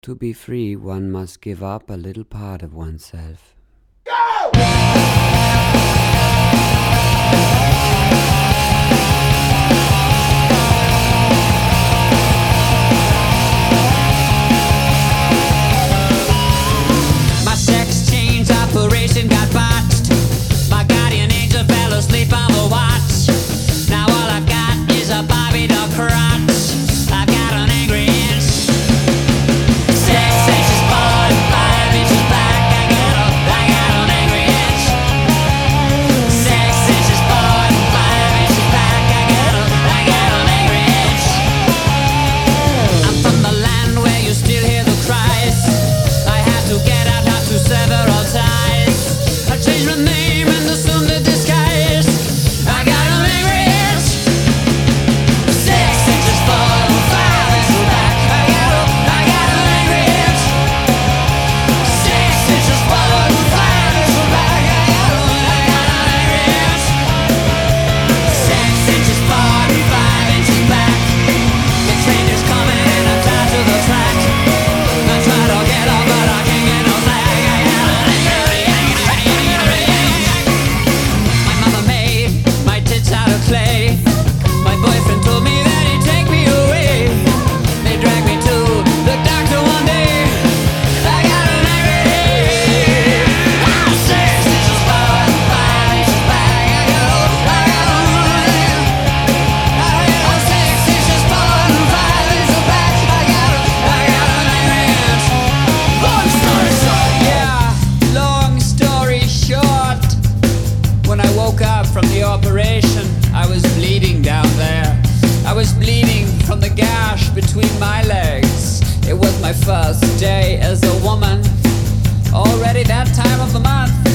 To be free, one must give up a little part of oneself. My sex change operation got botched. My guardian angel fell asleep on the watch. Now all I've got is a Barbie doll crotch. I've got an angry inch. 6 inches forward, 5 inches back. I got an angry inch. 6 inches forward, 5 inches back. I got an angry inch. I'm from the land where you still hear the cries. I had to get out to several ties. I changed my name and assumed a disguise. I got an angry itch. 6 inches forward, 5 inches back. I got an angry itch. 6 inches forward, 5 inches back. I got an angry itch. 6 inches forward, 5 inches back. The train is coming and I'm tied to the track. I try to get off, but I can't get no flag. I got an angry itch. My mother made my tits out of clay. My boyfriend told me that he'd take me away. They dragged me to the doctor one day. I got an angry itch. 6 inches forward, 5 inches back. I got an 6 inches forward, 5 inches back. I got an angry itch. Long story short, yeah, long story short. When I woke up from the operation, I was bleeding down there. I was bleeding from the gash between my legs. It was my first day as a woman. Already that time of the month.